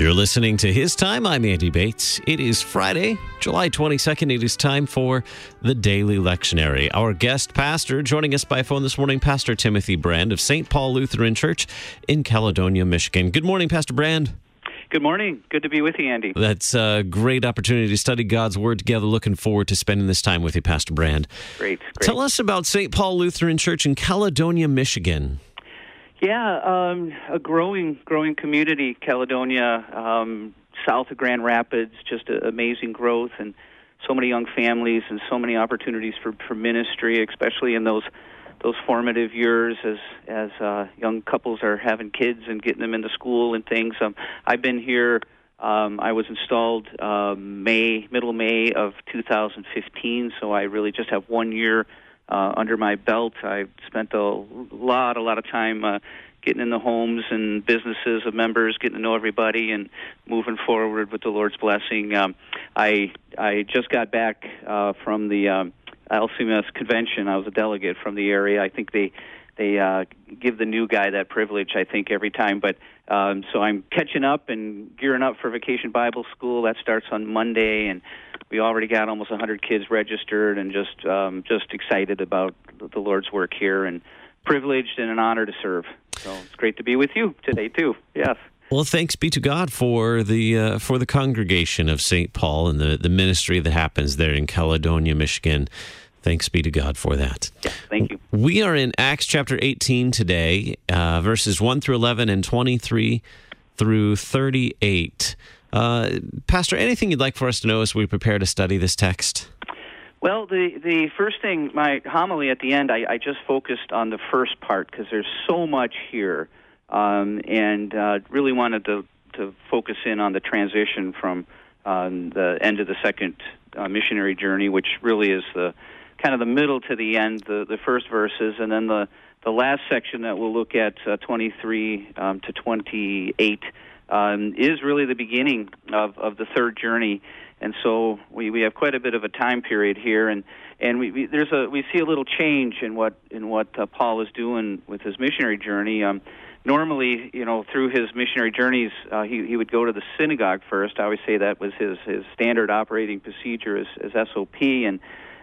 You're listening to His Time. I'm Andy Bates. It is Friday, July 22nd. It is time for the Daily Lectionary. Our guest pastor joining us by phone this morning, Pastor Timothy Brand of St. Paul Lutheran Church in Caledonia, Michigan. Good morning, Pastor Brand. Good morning. Good to be with you, Andy. That's a great opportunity to study God's Word together. Looking forward to spending this time with you, Pastor Brand. Great. Tell us about St. Paul Lutheran Church in Caledonia, Michigan. Yeah, a growing community, Caledonia, south of Grand Rapids, just amazing growth and so many young families and so many opportunities for ministry, especially in those formative years as young couples are having kids and getting them into school and things. I've been here. I was installed middle May of 2015, so I really just have 1 year under my belt. I've spent a lot of time getting in the homes and businesses of members, getting to know everybody, and moving forward with the Lord's blessing. I just got back from the LCMS convention. I was a delegate from the area. I think they give the new guy that privilege, I think, every time. But so I'm catching up and gearing up for Vacation Bible School. That starts on Monday, and we already got almost 100 kids registered, and just excited about the Lord's work here, and privileged and an honor to serve. So it's great to be with you today too. Yes. Well, thanks be to God for the congregation of St. Paul and the ministry that happens there in Caledonia, Michigan. Thanks be to God for that. Yeah, thank you. We are in Acts chapter 18 today, verses 1 through 11 and 23 through 38. Pastor, anything you'd like for us to know as we prepare to study this text? Well, the first thing, my homily at the end, I just focused on the first part because there's so much here, and really wanted to focus in on the transition from the end of the second missionary journey, which really is the kind of the middle to the end, the first verses, and then the last section that we'll look at, 23 to 28, is really the beginning of the third journey. And so we have quite a bit of a time period here, and we see a little change in what Paul is doing with his missionary journey. Normally, through his missionary journeys, he would go to the synagogue first. I always say that was his standard operating procedure as SOP, and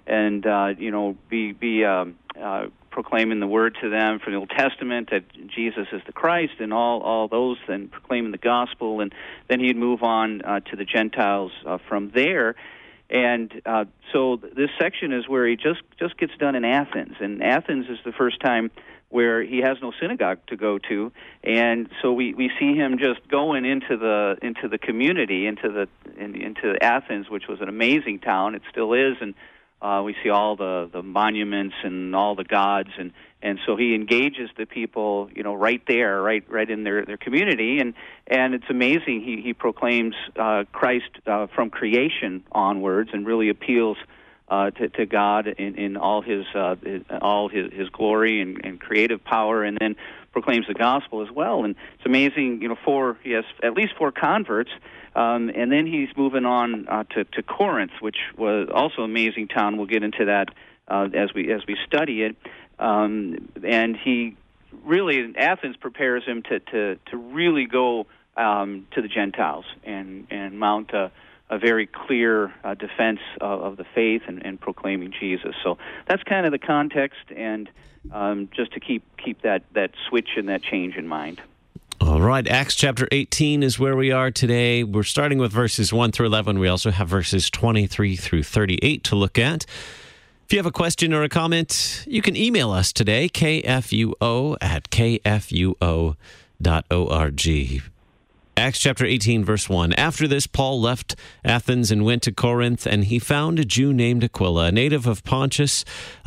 be proclaiming the word to them from the Old Testament that Jesus is the Christ and all those, and proclaiming the gospel, and then he'd move on to the Gentiles from there. And so this section is where he just gets done in Athens, and Athens is the first time where he has no synagogue to go to, and so we see him just going into the community, into Athens, which was an amazing town. It still is, and we see all the monuments and all the gods, and so he engages the people, right there, right in their community, and it's amazing. He proclaims Christ from creation onwards, and really appeals to God in all his glory and creative power, and then proclaims the gospel as well. And it's amazing. He has at least 4 converts. And then he's moving on to Corinth, which was also an amazing town. We'll get into that as we study it. And he really, Athens prepares him to really go to the Gentiles and mount a very clear defense of the faith and proclaiming Jesus. So that's kind of the context, and just to keep that switch and that change in mind. All right, Acts chapter 18 is where we are today. We're starting with verses 1 through 11. We also have verses 23 through 38 to look at. If you have a question or a comment, you can email us today, kfuo@kfuo.org. Acts chapter 18, verse 1. After this, Paul left Athens and went to Corinth, and he found a Jew named Aquila, a native of Pontus,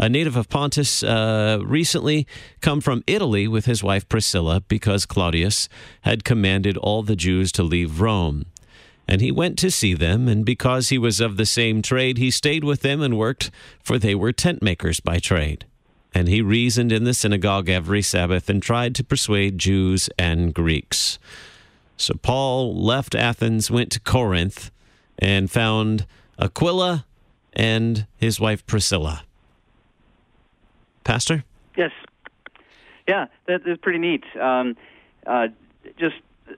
recently come from Italy with his wife Priscilla, because Claudius had commanded all the Jews to leave Rome. And he went to see them, and because he was of the same trade, he stayed with them and worked, for they were tent makers by trade. And he reasoned in the synagogue every Sabbath and tried to persuade Jews and Greeks. So Paul left Athens, went to Corinth, and found Aquila and his wife Priscilla. Pastor? Yes. Yeah, that is pretty neat. Just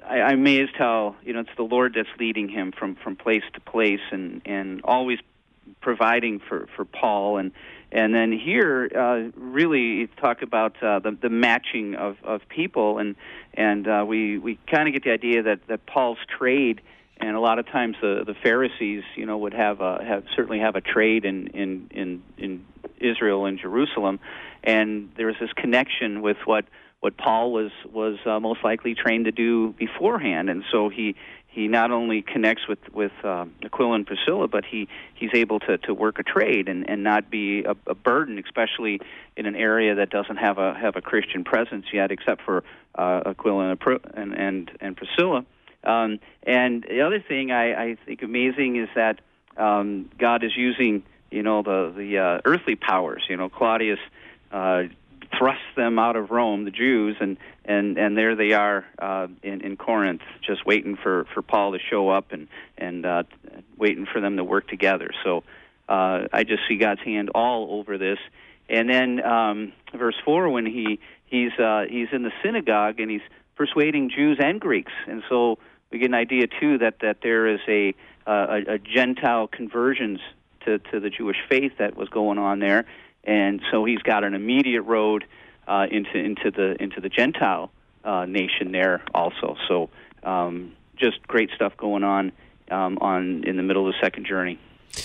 I'm amazed how it's the Lord that's leading him from place to place, and always providing for Paul, and then here really you talk about the matching of people, and we kind of get the idea that Paul's trade, and a lot of times the Pharisees would certainly have a trade in Israel and Jerusalem, and there was this connection with what Paul was most likely trained to do beforehand, and so he not only connects with Aquila and Priscilla, but he's able to work a trade and not be a burden, especially in an area that doesn't have a Christian presence yet, except for Aquila and Priscilla. And the other thing I think amazing is that God is using the earthly powers. Claudius thrust them out of Rome, the Jews, and there they are in Corinth, just waiting for Paul to show up and waiting for them to work together. So I just see God's hand all over this. And then verse 4, when he's in the synagogue and he's persuading Jews and Greeks, and so we get an idea too that there is a Gentile conversions to the Jewish faith that was going on there. And so he's got an immediate road into the Gentile nation there also. So just great stuff going on in the middle of the second journey.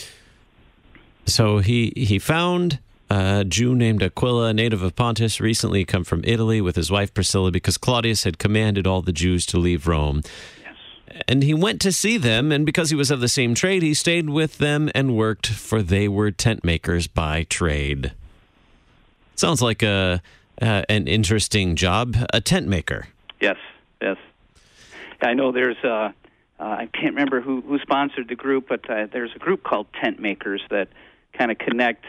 So he found a Jew named Aquila, a native of Pontus, recently come from Italy, with his wife Priscilla, because Claudius had commanded all the Jews to leave Rome. And he went to see them, and because he was of the same trade, he stayed with them and worked, for they were tent makers by trade. Sounds like an interesting job, a tent maker. Yes. I know there's I can't remember who sponsored the group, but there's a group called Tent Makers that kind of connect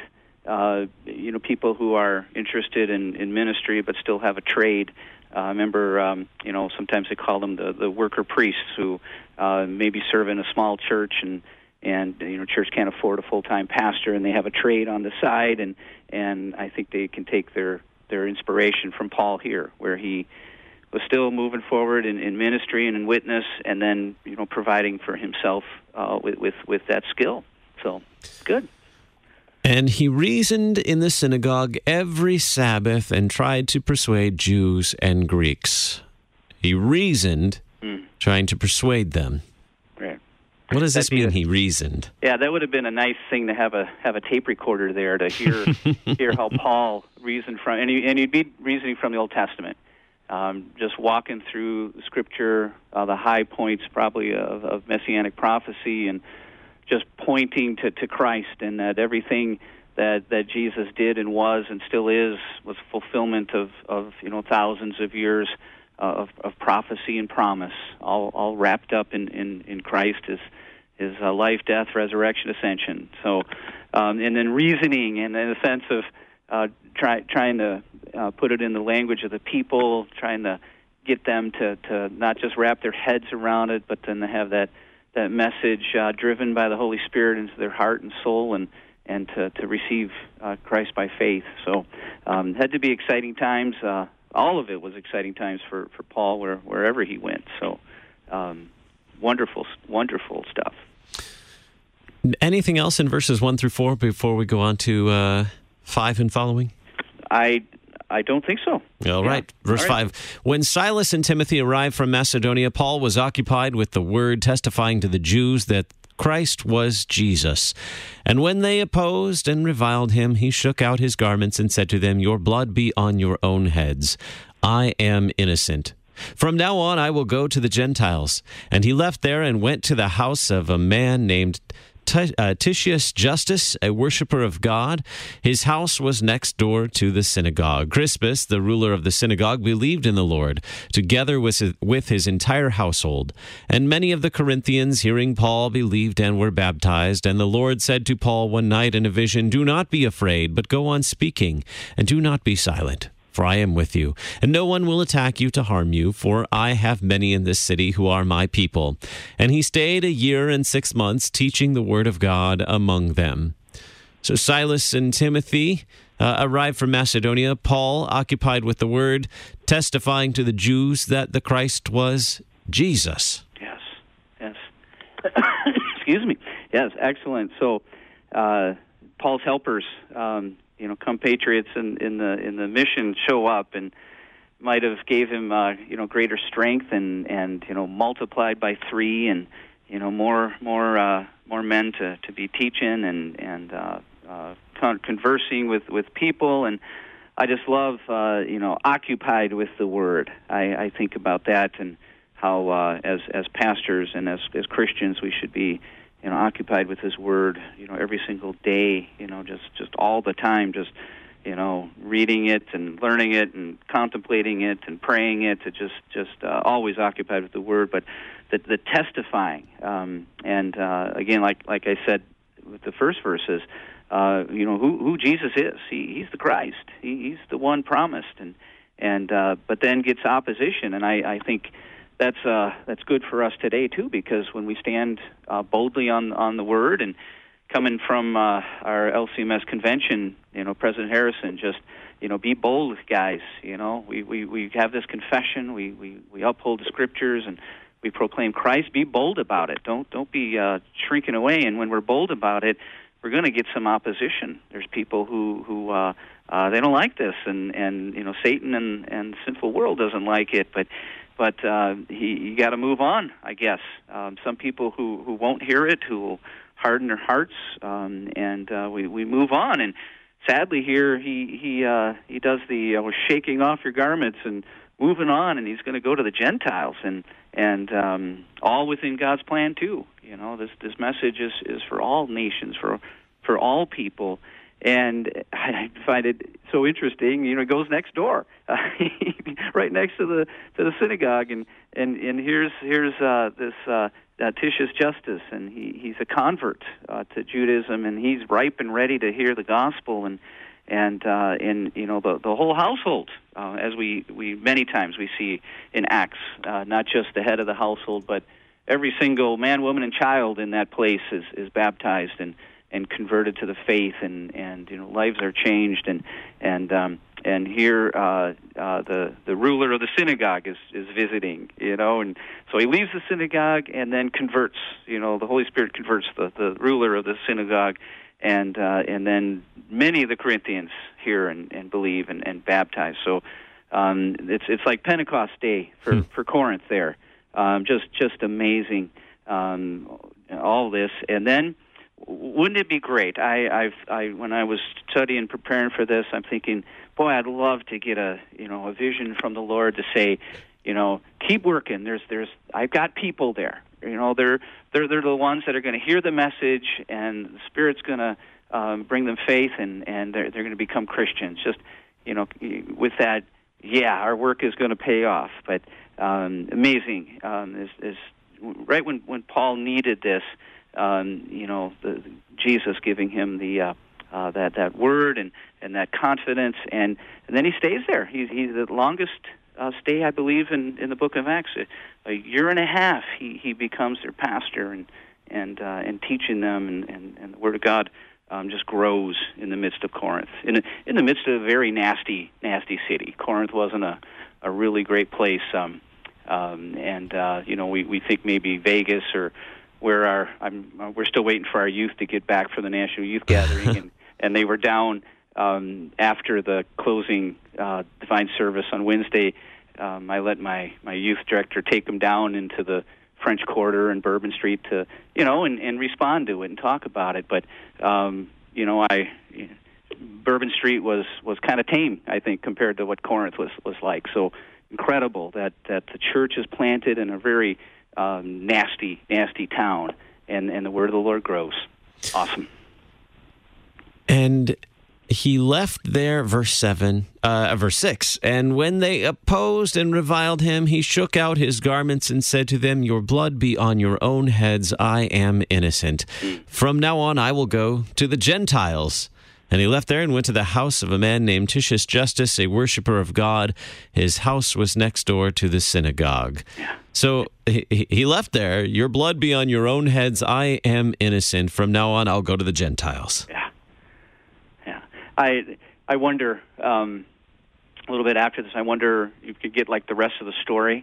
people who are interested in ministry but still have a trade. I remember, sometimes they call them the worker priests who maybe serve in a small church, and church can't afford a full-time pastor, and they have a trade on the side, and I think they can take their inspiration from Paul here, where he was still moving forward in ministry and in witness, and then providing for himself with that skill. So good. And he reasoned in the synagogue every Sabbath and tried to persuade Jews and Greeks. He reasoned, trying to persuade them. Right. What does this mean, he reasoned? Yeah, that would have been a nice thing to have a tape recorder there to hear how Paul reasoned from, and he'd be reasoning from the Old Testament, just walking through Scripture, the high points probably of Messianic prophecy, and just pointing to Christ, and that everything that Jesus did and was and still is was fulfillment of thousands of years of prophecy and promise, all wrapped up in Christ, his life, death, resurrection, ascension. So, and then reasoning, and in a sense of trying to put it in the language of the people, trying to get them to not just wrap their heads around it, but then to have that message driven by the Holy Spirit into their heart and soul, and to receive Christ by faith. So had to be exciting times. All of it was exciting times for Paul wherever he went. So wonderful stuff. Anything else in verses 1 through 4 before we go on to 5 and following? I don't think so. All right. Verse 5. When Silas and Timothy arrived from Macedonia, Paul was occupied with the word, testifying to the Jews that Christ was Jesus. And when they opposed and reviled him, he shook out his garments and said to them, "Your blood be on your own heads. I am innocent. From now on I will go to the Gentiles." And he left there and went to the house of a man named Titius Justus, a worshiper of God. His house was next door to the synagogue. Crispus, the ruler of the synagogue, believed in the Lord, together with his entire household. And many of the Corinthians, hearing Paul, believed and were baptized. And the Lord said to Paul one night in a vision, "Do not be afraid, but go on speaking, and do not be silent. For I am with you, and no one will attack you to harm you, for I have many in this city who are my people." And he stayed 1 year and 6 months, teaching the word of God among them. So Silas and Timothy arrived from Macedonia, Paul occupied with the word, testifying to the Jews that the Christ was Jesus. Yes, yes. Excuse me. Yes, excellent. So, Paul's helpers, compatriots in the mission show up and might have gave him, greater strength and multiplied by 3 and more men to be teaching and conversing with people. And I just love occupied with the Word. I think about that and how as pastors and as Christians we should be occupied with His Word every single day, just all the time, just reading it and learning it and contemplating it and praying it. Just always occupied with the Word. But the testifying and again, like I said with the first verses, who Jesus is. He's the Christ. He's the one promised, and but then gets opposition, and I think that's good for us today too, because when we stand boldly on the Word and coming from our LCMS convention, President Harrison, just be bold, guys. We have this confession. We uphold the Scriptures and we proclaim Christ. Be bold about it. Don't be shrinking away. And when we're bold about it, we're going to get some opposition. There's people who they don't like this, and Satan and the sinful world doesn't like it. But you got to move on, I guess. Some people who won't hear it, who will harden their hearts, and we move on. And sadly, here he does the shaking off your garments and moving on, and he's going to go to the Gentiles, and all within God's plan too. This message is for all nations, for all people. And I find it so interesting. It goes next door, right next to the synagogue, and here's this Titius Justus, and he's a convert to Judaism, and he's ripe and ready to hear the gospel, and the whole household, as we many times we see in Acts, not just the head of the household, but every single man, woman, and child in that place is baptized and converted to the faith, and lives are changed, and here the ruler of the synagogue is visiting, and so he leaves the synagogue and then converts. The Holy Spirit converts the ruler of the synagogue, and then many of the Corinthians hear and believe and baptize. So it's like Pentecost Day for Corinth there. Just amazing, all this. And then, wouldn't it be great? I when I was studying, preparing for this, I'm thinking, boy, I'd love to get a vision from the Lord to say, keep working. I've got people there. They're the ones that are going to hear the message, and the Spirit's going to bring them faith, and they're going to become Christians. Just with that, our work is going to pay off. But amazing is right when Paul needed this. Jesus giving him the that word and that confidence, and then he stays there. He's the longest stay, I believe, in the book of Acts. A year and a half, he becomes their pastor and teaching them, and the word of God just grows in the midst of Corinth, in the midst of a very nasty city. Corinth wasn't a really great place, we think maybe Vegas or where we're still waiting for our youth to get back for the National Youth Gathering, and they were down after the closing divine service on Wednesday. I let my youth director take them down into the French Quarter and Bourbon Street to and respond to it and talk about it. But Bourbon Street was kind of tame, I think, compared to what Corinth was like. So incredible that the church is planted in a very nasty town, and the word of the Lord grows. Awesome. And he left there, verse 6, and when they opposed and reviled him, he shook out his garments and said to them, "Your blood be on your own heads. I am innocent. From now on I will go to the Gentiles." And he left there and went to the house of a man named Titius Justus, a worshiper of God. His house was next door to the synagogue. Yeah. So he left there. "Your blood be on your own heads. I am innocent. From now on, I'll go to the Gentiles." Yeah. I wonder, a little bit after this, I wonder if you could get like the rest of the story.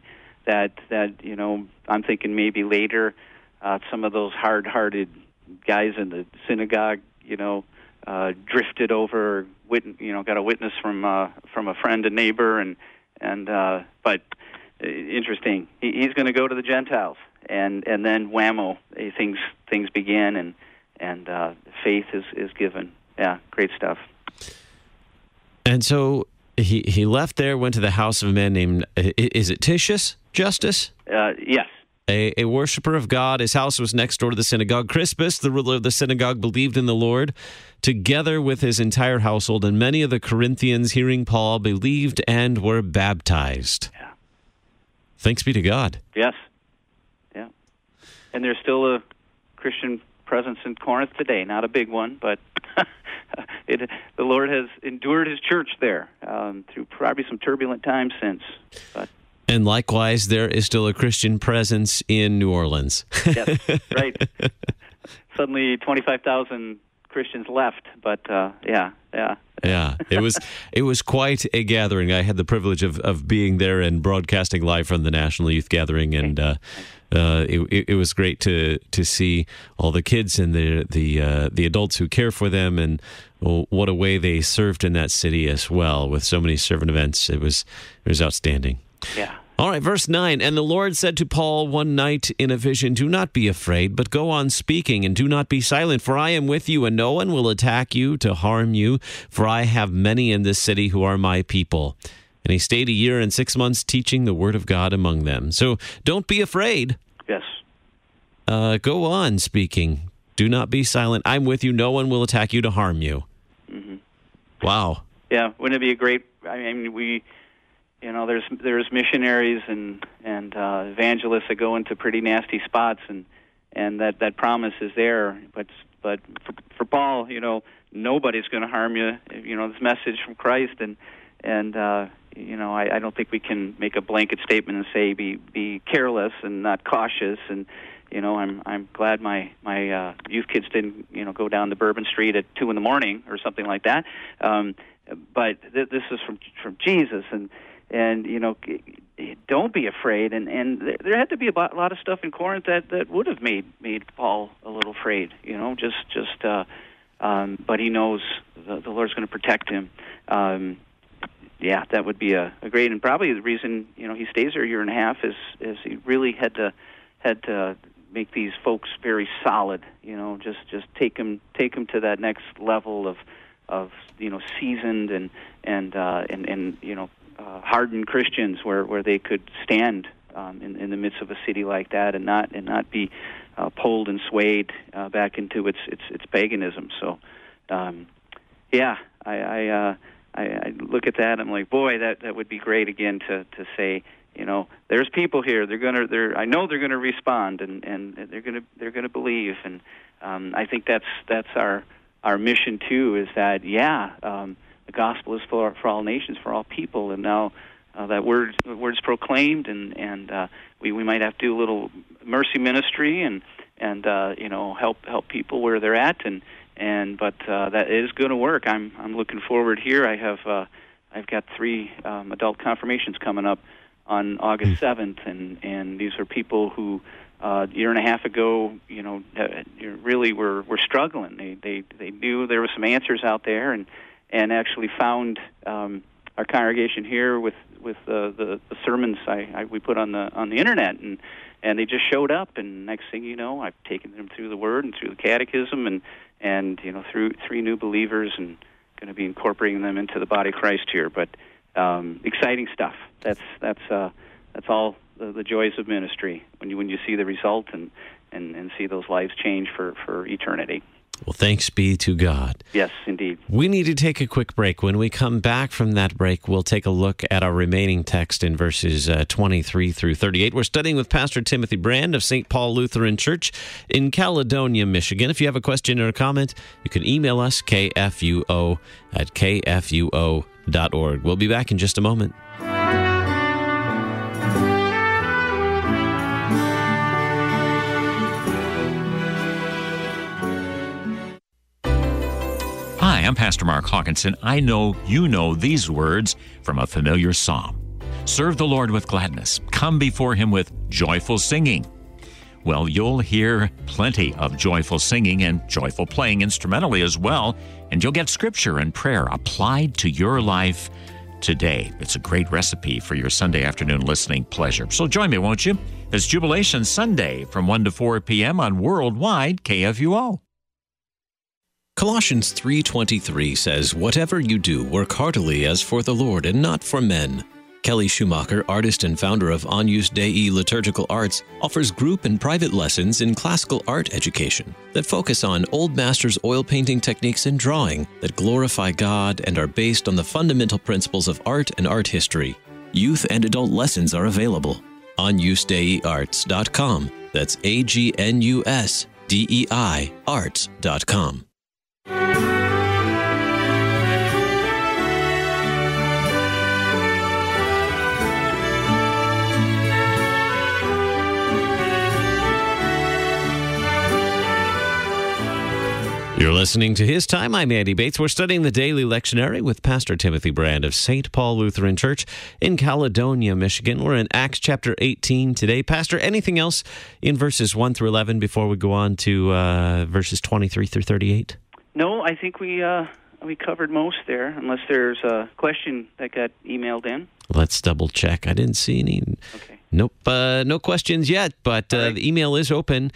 that I'm thinking maybe later some of those hard-hearted guys in the synagogue, drifted over, got a witness from a friend and neighbor, but interesting. He's going to go to the Gentiles, and then whammo, things begin, and faith is given. Yeah, great stuff. And so he left there, went to the house of a man named, is it Titius Justus? Yes. A worshiper of God. His house was next door to the synagogue. Crispus, the ruler of the synagogue, believed in the Lord, together with his entire household, and many of the Corinthians, hearing Paul, believed and were baptized. Yeah. Thanks be to God. Yes. Yeah. And there's still a Christian presence in Corinth today. Not a big one, but the Lord has endured his church there through probably some turbulent times since. And likewise, there is still a Christian presence in New Orleans. Yes, right. Suddenly 25,000 Christians left, but yeah. Yeah, it was quite a gathering. I had the privilege of being there and broadcasting live from the National Youth Gathering, and it was great to see all the kids and the adults who care for them, and what a way they served in that city as well with so many servant events. It was outstanding. Yeah. All right, verse 9. And the Lord said to Paul one night in a vision, "Do not be afraid, but go on speaking, and do not be silent, for I am with you, and no one will attack you to harm you, for I have many in this city who are my people." And he stayed 1 year and 6 months teaching the word of God among them. So don't be afraid. Yes. Go on speaking. Do not be silent. I'm with you. No one will attack you to harm you. Mm-hmm. Wow. Yeah, wouldn't it be a great... there's missionaries and evangelists that go into pretty nasty spots, and that promise is there. But for Paul, nobody's going to harm you. This message from Christ, and I don't think we can make a blanket statement and say be careless and not cautious. And I'm glad my youth kids didn't go down to Bourbon Street at 2 a.m. or something like that. But this is from Jesus, and don't be afraid. And there had to be a lot of stuff in Corinth that would have made Paul a little afraid. But he knows the Lord's going to protect him. That would be a great, and probably the reason he stays there 1.5 years is he really had to make these folks very solid. Just take them to that next level of seasoned and hardened Christians where they could stand in the midst of a city like that and not be pulled and swayed back into its paganism. So I look at that and I'm like, boy, that would be great again to say, there's people here. I know they're gonna respond and they're gonna believe, and I think that's our mission too, is that the gospel is for all nations, for all people, and now that word's proclaimed, and we might have to do a little mercy ministry and help people where they're at, but that is going to work. I'm looking forward here. I've got 3 adult confirmations coming up on August 7th, and these are people who 1.5 years ago, really were struggling. They knew there were some answers out there, and actually found our congregation here with the sermons we put on the internet, and they just showed up, and next thing you know, I've taken them through the Word and through the Catechism, and through 3 new believers, and going to be incorporating them into the body of Christ here. But exciting stuff. That's all the joys of ministry when you see the result and see those lives change for eternity. Well, thanks be to God. Yes, indeed. We need to take a quick break. When we come back from that break, we'll take a look at our remaining text in verses 23 through 38. We're studying with Pastor Timothy Brand of St. Paul Lutheran Church in Caledonia, Michigan. If you have a question or a comment, you can email us, kfuo@kfuo.org. We'll be back in just a moment. Hi, I'm Pastor Mark Hawkinson. I know you know these words from a familiar psalm. Serve the Lord with gladness. Come before Him with joyful singing. Well, you'll hear plenty of joyful singing and joyful playing instrumentally as well, and you'll get scripture and prayer applied to your life today. It's a great recipe for your Sunday afternoon listening pleasure. So join me, won't you? It's Jubilation Sunday from 1 to 4 p.m. on Worldwide KFUO. Colossians 3:23 says, "Whatever you do, work heartily as for the Lord and not for men." Kelly Schumacher, artist and founder of Agnus Dei Liturgical Arts, offers group and private lessons in classical art education that focus on old masters' oil painting techniques and drawing that glorify God and are based on the fundamental principles of art and art history. Youth and adult lessons are available. AgnusDeiArts.com. That's AGNUSDEI Arts.com. You're listening to His Time. I'm Andy Bates. We're studying the Daily Lectionary with Pastor Timothy Brand of St. Paul Lutheran Church in Caledonia, Michigan. We're in Acts chapter 18 today. Pastor, anything else in verses 1 through 11 before we go on to verses 23 through 38? No, I think we covered most there, unless there's a question that got emailed in. Let's double check. I didn't see any. Okay. Nope, no questions yet, but the email is open,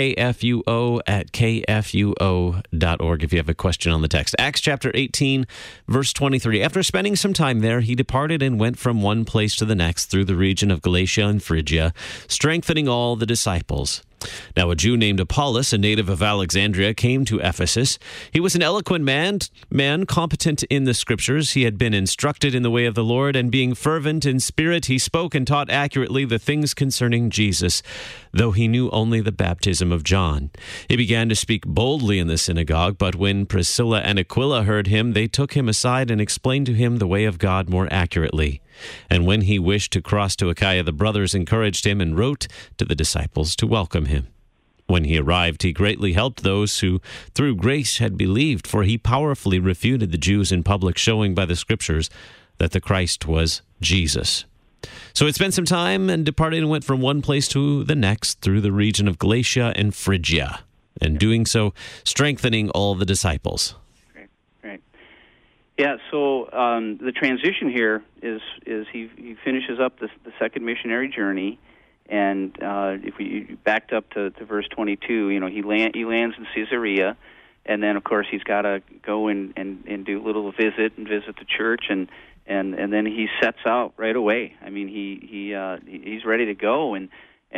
kfuo@kfuo.org, if you have a question on the text. Acts chapter 18, verse 23. After spending some time there, he departed and went from one place to the next through the region of Galatia and Phrygia, strengthening all the disciples. Now a Jew named Apollos, a native of Alexandria, came to Ephesus. He was an eloquent man competent in the Scriptures. He had been instructed in the way of the Lord, and being fervent in spirit, he spoke and taught accurately the things concerning Jesus, though he knew only the baptism of John. He began to speak boldly in the synagogue, but when Priscilla and Aquila heard him, they took him aside and explained to him the way of God more accurately. And when he wished to cross to Achaia, the brothers encouraged him and wrote to the disciples to welcome him. When he arrived, he greatly helped those who through grace had believed, for he powerfully refuted the Jews in public, showing by the Scriptures that the Christ was Jesus. So it spent some time and departed and went from one place to the next through the region of Galatia and Phrygia, and doing so, strengthening all the disciples. Right. Yeah, so the transition here is he finishes up the second missionary journey, and if we backed up to verse 22, he lands in Caesarea, and then of course he's got to go and do a little visit the church, and then he sets out right away. I mean, he's ready to go, and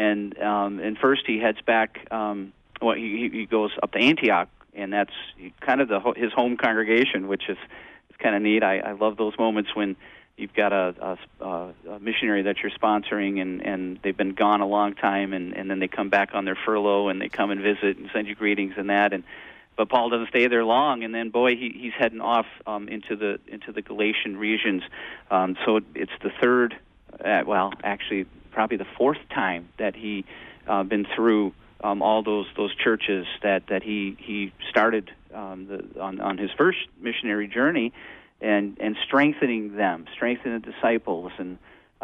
first he heads back. He goes up to Antioch, and that's kind of his home congregation, which is kind of neat. I love those moments when you've got a missionary that you're sponsoring, and they've been gone a long time, and then they come back on their furlough, and they come and visit and send you greetings and that. But Paul doesn't stay there long, and then he's heading off into the Galatian regions. So it's the third, actually probably the fourth time that he been through all those churches that he started on his first missionary journey, and strengthening the disciples. And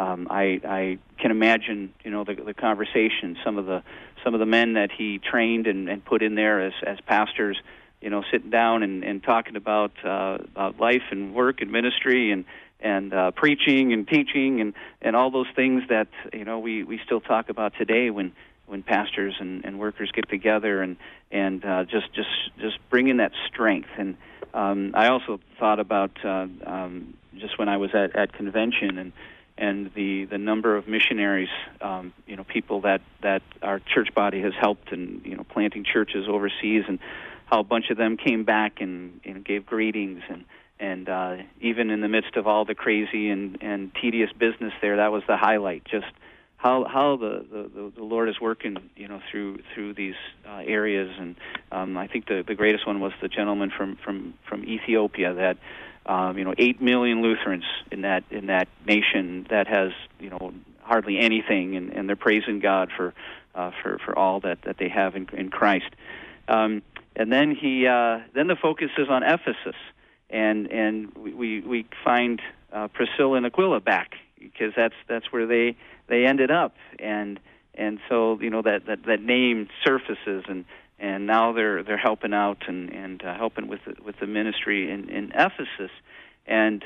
I can imagine, the conversation, some of the men that he trained and put in there as pastors, sitting down and talking about life and work and ministry and preaching and teaching and all those things that we still talk about today when pastors and workers get together and just bring in that strength. And I also thought about just when I was at convention and the number of missionaries, people that our church body has helped and planting churches overseas, and how a bunch of them came back and gave greetings, and even in the midst of all the crazy and tedious business there, that was the highlight. Just how the Lord is working, through these areas, and I think the greatest one was the gentleman from Ethiopia that 8 million Lutherans in that nation that has hardly anything, and they're praising God for all that they have in Christ. And then then the focus is on Ephesus, and we find Priscilla and Aquila back because that's where they ended up, and so that name surfaces, and now they're helping out and helping with the ministry in Ephesus, and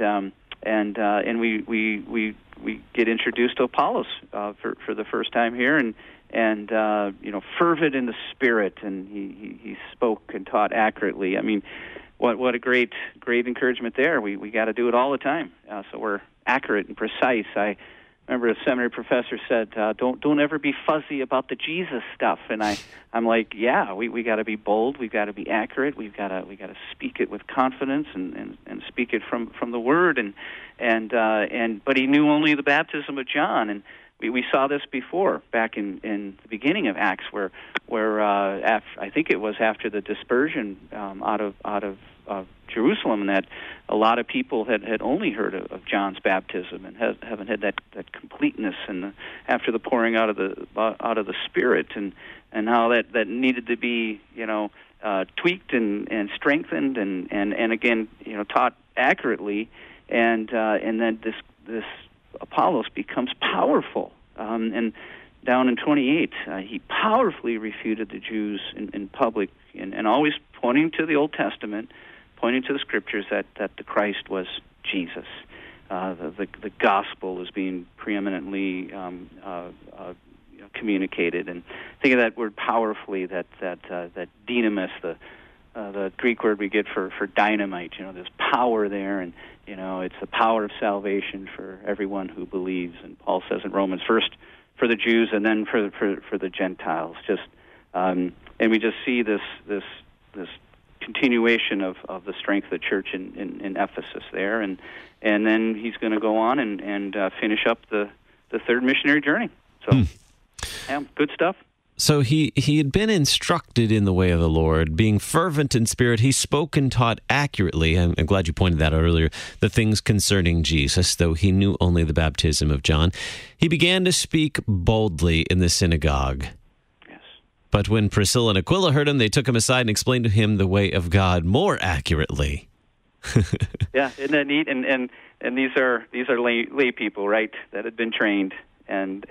we get introduced to Apollos for the first time here, and fervent in the Spirit, and he spoke and taught accurately. I mean, what a great encouragement there. We got to do it all the time, so we're accurate and precise. I remember a seminary professor said, "Don't ever be fuzzy about the Jesus stuff." And I'm like, yeah, we got to be bold. We've got to be accurate. We got to speak it with confidence and speak it from the Word. But he knew only the baptism of John, and we saw this before back in the beginning of Acts, where I think it was after the dispersion out of Jerusalem, that a lot of people had only heard of John's baptism and haven't had that completeness, and after the pouring out of the Spirit, and how that needed to be tweaked and strengthened and again taught accurately, and then this Apollos becomes powerful, and down in 28 he powerfully refuted the Jews in public, and always pointing to the Old Testament, pointing to the Scriptures that the Christ was Jesus. The gospel is being preeminently communicated, and think of that word powerfully, that dynamis, the Greek word we get for dynamite. There's power there, and it's the power of salvation for everyone who believes. And Paul says in Romans, first for the Jews and then for the Gentiles. And we just see this continuation of the strength of the church in Ephesus there, and then he's going to go on and finish up the third missionary journey. So, yeah, good stuff. So he had been instructed in the way of the Lord, being fervent in spirit. He spoke and taught accurately. I'm glad you pointed that out earlier, the things concerning Jesus, though he knew only the baptism of John. He began to speak boldly in the synagogue. Yes. But when Priscilla and Aquila heard him, they took him aside and explained to him the way of God more accurately. Yeah, isn't that neat? And these are lay people, right, that had been trained, and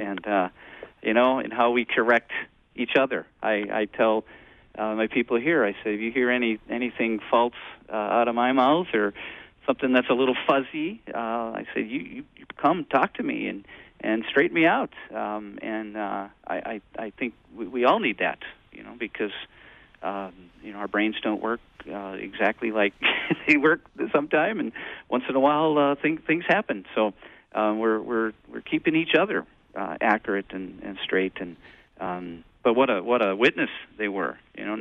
how we correct each other. I tell my people here, I say, if you hear anything false out of my mouth or something that's a little fuzzy, I say, you come talk to me and straighten me out. I think we all need that, because our brains don't work exactly like they work sometime, and once in a while things happen. So we're keeping each other accurate and straight, and but what a witness they were.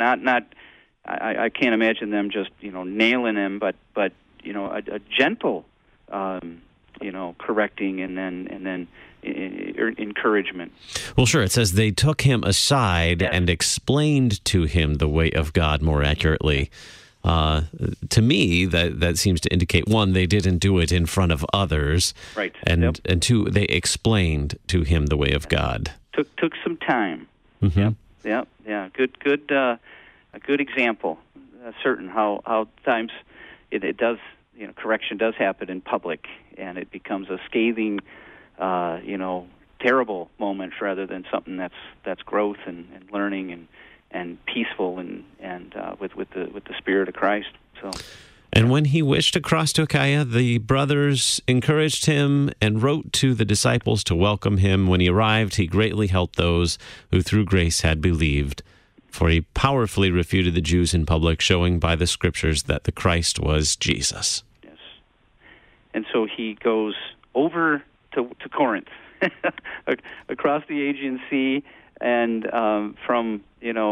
I can't imagine them just nailing him, but a gentle correcting and then encouragement. Well, sure. It says they took him aside and explained to him the way of God more accurately. To me, that seems to indicate, one, they didn't do it in front of others, right? And two, they explained to him the way of God. Took some time. Mm-hmm. Yeah. Good. A good example. Certain how times it does. Correction does happen in public, and it becomes a scathing, terrible moment rather than something that's growth and learning and peaceful and with the Spirit of Christ. So. And when he wished to cross to Achaia, the brothers encouraged him and wrote to the disciples to welcome him. When he arrived, he greatly helped those who through grace had believed, for he powerfully refuted the Jews in public, showing by the Scriptures that the Christ was Jesus. Yes. And so he goes over to Corinth, across the Aegean Sea, and from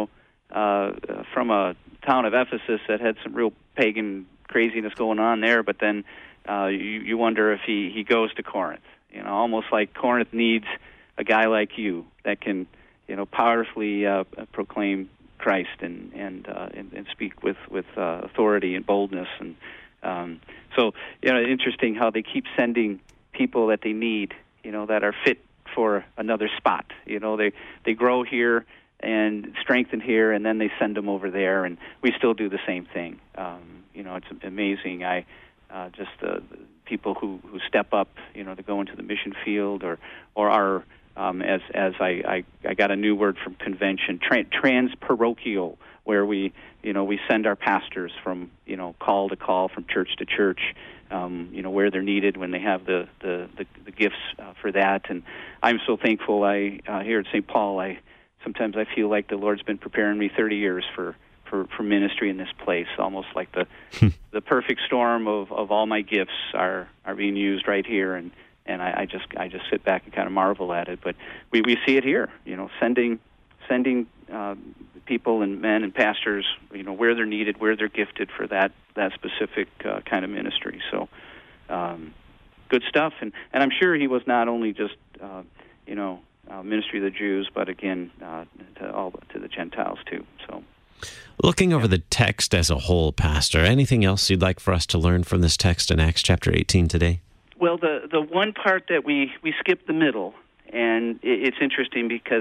a town of Ephesus that had some real pagan craziness going on there, but then you wonder if he goes to Corinth. Almost like Corinth needs a guy like you that can powerfully proclaim Christ and speak with authority and boldness. And so interesting how they keep sending people that they need, that are fit for another spot. They grow here and strengthen here, and then they send them over there, and we still do the same thing. It's amazing. I just people who step up, to go into the mission field, or are as I got a new word from convention, transparochial, where we send our pastors from call to call, from church to church, where they're needed when they have the gifts for that. And I'm so thankful. Here at St. Paul, sometimes I feel like the Lord's been preparing me 30 years for ministry in this place, almost like the perfect storm of all my gifts are being used right here, and I just sit back and kind of marvel at it. But we see it here, sending people and men and pastors, where they're needed, where they're gifted for that specific kind of ministry. So good stuff, and I'm sure he was not only just ministry of the Jews, but again to the Gentiles too. So. Looking over the text as a whole, Pastor, anything else you'd like for us to learn from this text in Acts chapter 18 today? Well, the one part that we skipped the middle, and it's interesting because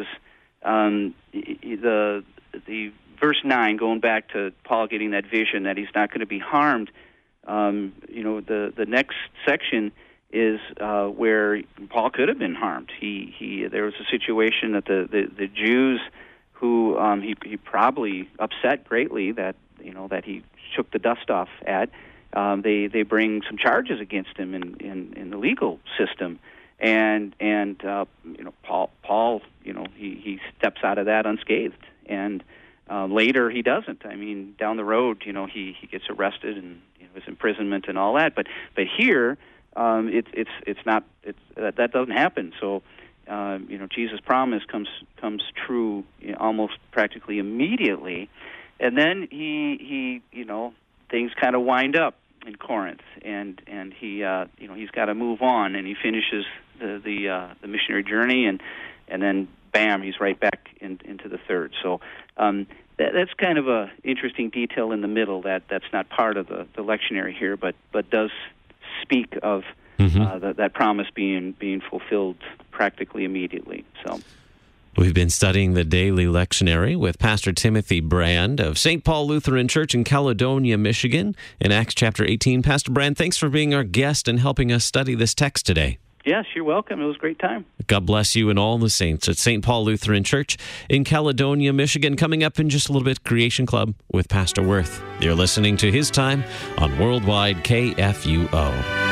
the verse 9, going back to Paul getting that vision that he's not going to be harmed, the next section is where Paul could have been harmed. There was a situation that the Jews who he probably upset greatly that he shook the dust off at. They bring some charges against him in the legal system, and Paul he steps out of that unscathed, and later he doesn't. I mean, down the road he gets arrested and his imprisonment and all that, but here it's not that doesn't happen. So. Jesus' promise comes true almost practically immediately, and then he things kind of wind up in Corinth, and he he's got to move on, and he finishes the missionary journey, and then bam, he's right back into the third. So that's kind of a interesting detail in the middle that's not part of the lectionary here, but does speak of. That promise being fulfilled practically immediately. So, we've been studying the daily lectionary with Pastor Timothy Brand of St. Paul Lutheran Church in Caledonia, Michigan, in Acts chapter 18. Pastor Brand, thanks for being our guest and helping us study this text today. Yes, you're welcome. It was a great time. God bless you and all the saints at St. Paul Lutheran Church in Caledonia, Michigan. Coming up in just a little bit, Creation Club with Pastor Worth. You're listening to His Time on Worldwide KFUO.